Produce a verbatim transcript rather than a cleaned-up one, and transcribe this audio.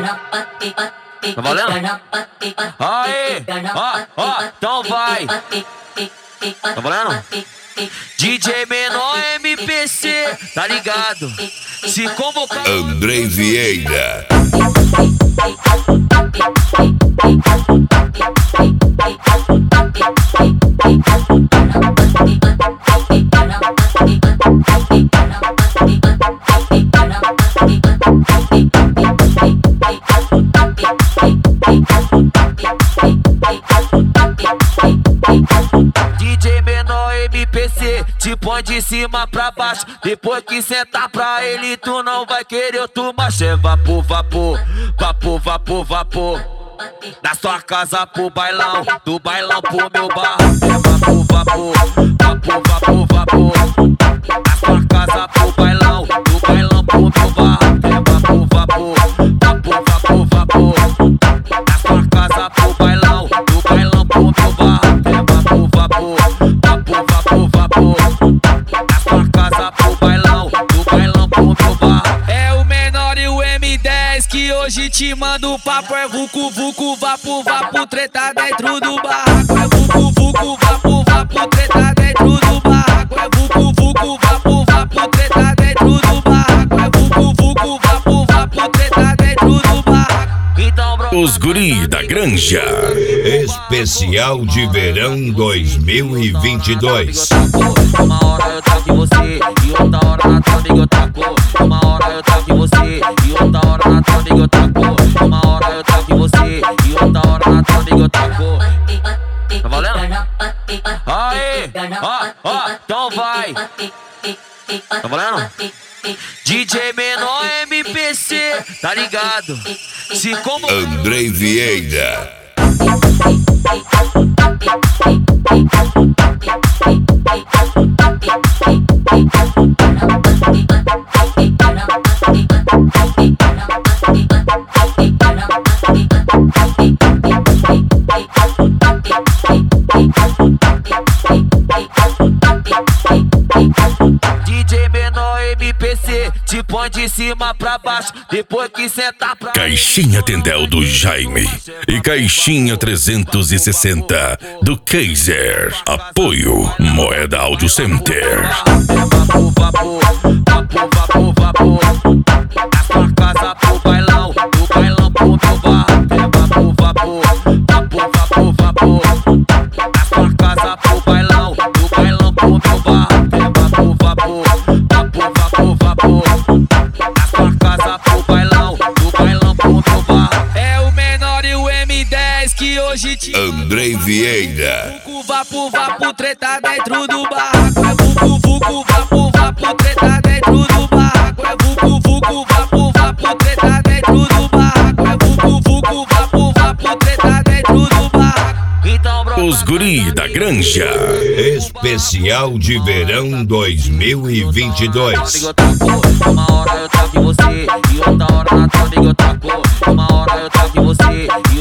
Tá valendo? Aí, ó, ó, então vai. Tá valendo? D J Menor M P C, tá ligado? Se convocar Andrei Vieira. D J Menor M P C, te põe de cima pra baixo. Depois que sentar pra ele, tu não vai querer outro macho. É vapor, vapor, vapor, vapor, vapor. Da sua casa pro bailão, do bailão pro meu bar. É vapor, vapor, vapor, vapor, vapor. Da sua casa pro bailão, do bailão pro meu bar. É vapor, vapor, vapor, vapor, vapor. Da sua casa pro bailão, do bailão pro meu bar. É vapor, vapor, vapor, vapor, vapor. Da sua casa pro bailão, do bailão pro meu bar. É o Menor e o M dez que hoje te manda o papo. É vucu, vucu, vapo, vapo, treta dentro do barraco. É vucu, vucu, vapo, vapo, treta dentro do barraco. É vucu, vucu, vapo, vapo, treta dentro do barraco. É vucu, vucu, vapo, vapo, treta dentro do barraco. Então, bro, Os Guri da Granja. Especial de Verão dois mil e vinte e dois. uma hora eu toco em você e outra hora na tua amiga eu taco. Uma hora eu toco em você e outra hora na tua amiga eu taco. Uma hora eu toco em você e outra hora na tua amiga eu taco. Tá valendo? Aí, ó, ó, então vai. Tá valendo? D J Menor M P C, tá ligado? Se como Andrei Vieira. D J Menor M P C, te põe de cima pra baixo. Depois que sentar pra Caixinha Tendel do Jaime e Caixinha trezentos e sessenta do Kaiser. Apoio Moeda Audio Center. Vapor, vapor, vapor, vapor, vapor. Da sua casa pro bailão, do bailão pro meu bar. É vapor, vapor, vapor, vapor, vapor. Da sua casa pro bailão, do bailão pro meu bar. É vapor, vapor, vapor, vapor, vapor. Da sua casa pro bailão, do bailão pro meu bar. É o Menor e o M dez que hoje te Andrei Vieira. vucu, vapo, vapo, treta dentro do barraco. É vucu, vucu, vapo, vapo, treta dentro do barraco. É vucu, vucu, vapo, vapo, treta dentro do barraco. É vucu, vucu, vapo, vapo, treta dentro do barraco. Então, bro, Os Guri da Granja. Especial de Verão dois mil e vinte e dois. uma hora eu toco em você e outra hora na tua amiga eu taco. Uma hora eu toco em você